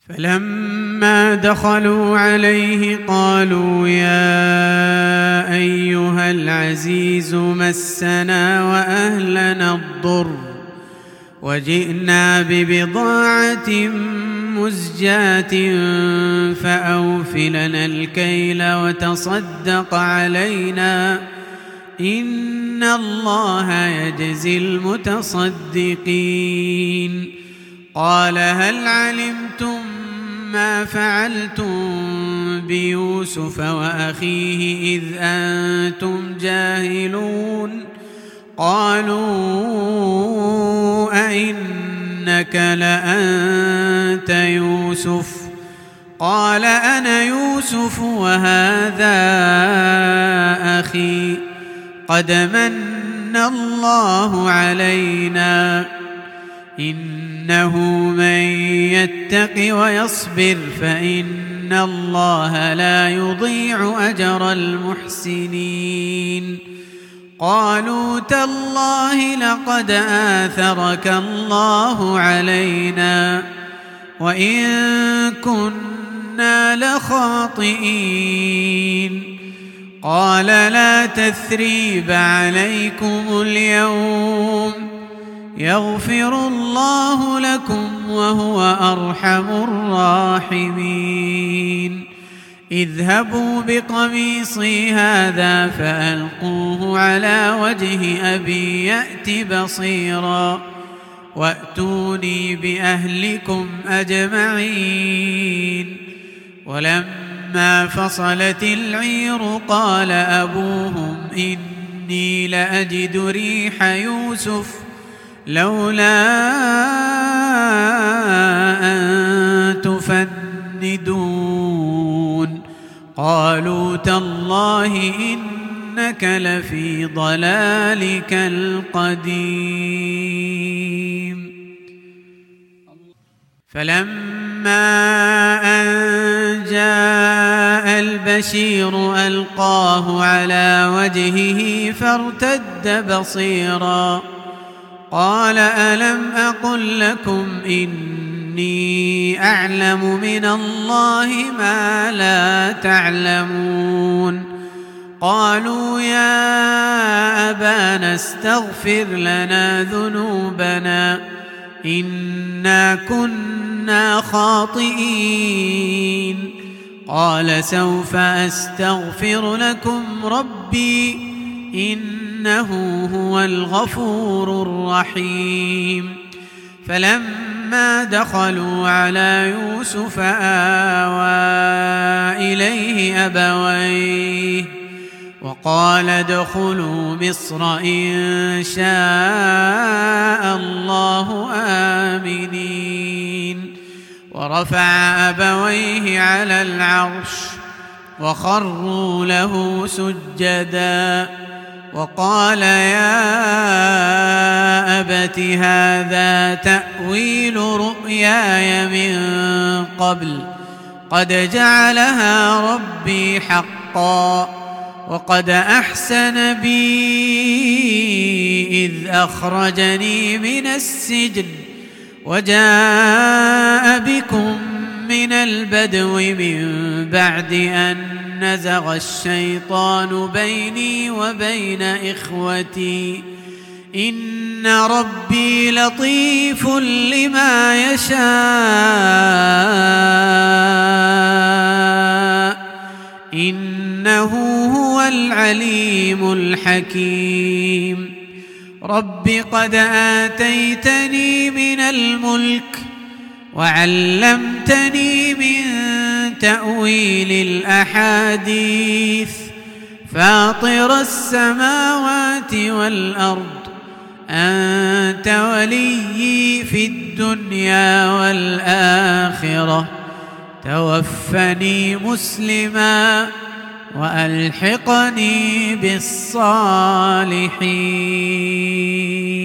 فلما دخلوا عليه قالوا يا أيها العزيز مسنا وأهلنا الضر وجئنا ببضاعة مزجاة فأوف لنا الكيل وتصدق علينا إن الله يجزي المتصدقين. قال هل علمتم ما فعلتم بيوسف وأخيه إذ أنتم جاهلون؟ قالوا أئنك لأنت يوسف؟ قال أنا يوسف وهذا أخي قد من الله علينا إنه من يتق ويصبر فإن الله لا يضيع أجر المحسنين. قالوا تالله لقد آثرك الله علينا وإن كنا لخاطئين. قال لا تثريب عليكم اليوم يغفر الله لكم وهو أرحم الراحمين. اذهبوا بقميصي هذا فألقوه على وجه أبي يأت بصيرا وأتوني بأهلكم أجمعين. ولما فصلت العير قال أبوهم إني لأجد ريح يوسف لولا أن تفندون. قالوا تالله إنك لفي ضلالك القديم. فلما أن جاء البشير ألقاه على وجهه فارتد بصيرا قال ألم أقل لكم إني أعلم من الله ما لا تعلمون؟ قالوا يا أبانا استغفر لنا ذنوبنا إنا كنا خاطئين. قال سوف أستغفر لكم ربي إنه هو الغفور الرحيم. فلما دخلوا على يوسف آوى إليه أبويه وقال ادخلوا مصر إن شاء الله آمنين. ورفع أبويه على العرش وخروا له سجدا وقال يا أبت هذا تأويل رؤياي من قبل قد جعلها ربي حقا وقد أحسن بي إذ أخرجني من السجن وجاء بكم من البدو من بعد أن نزغ الشيطان بيني وبين إخوتي إن ربي لطيف لما يشاء إنه هو العليم الحكيم. رب قد آتيتني من الملك وعلمتني من تأويل الأحاديث فاطر السماوات والأرض أنت وليي في الدنيا والآخرة توفني مسلما وألحقني بالصالحين.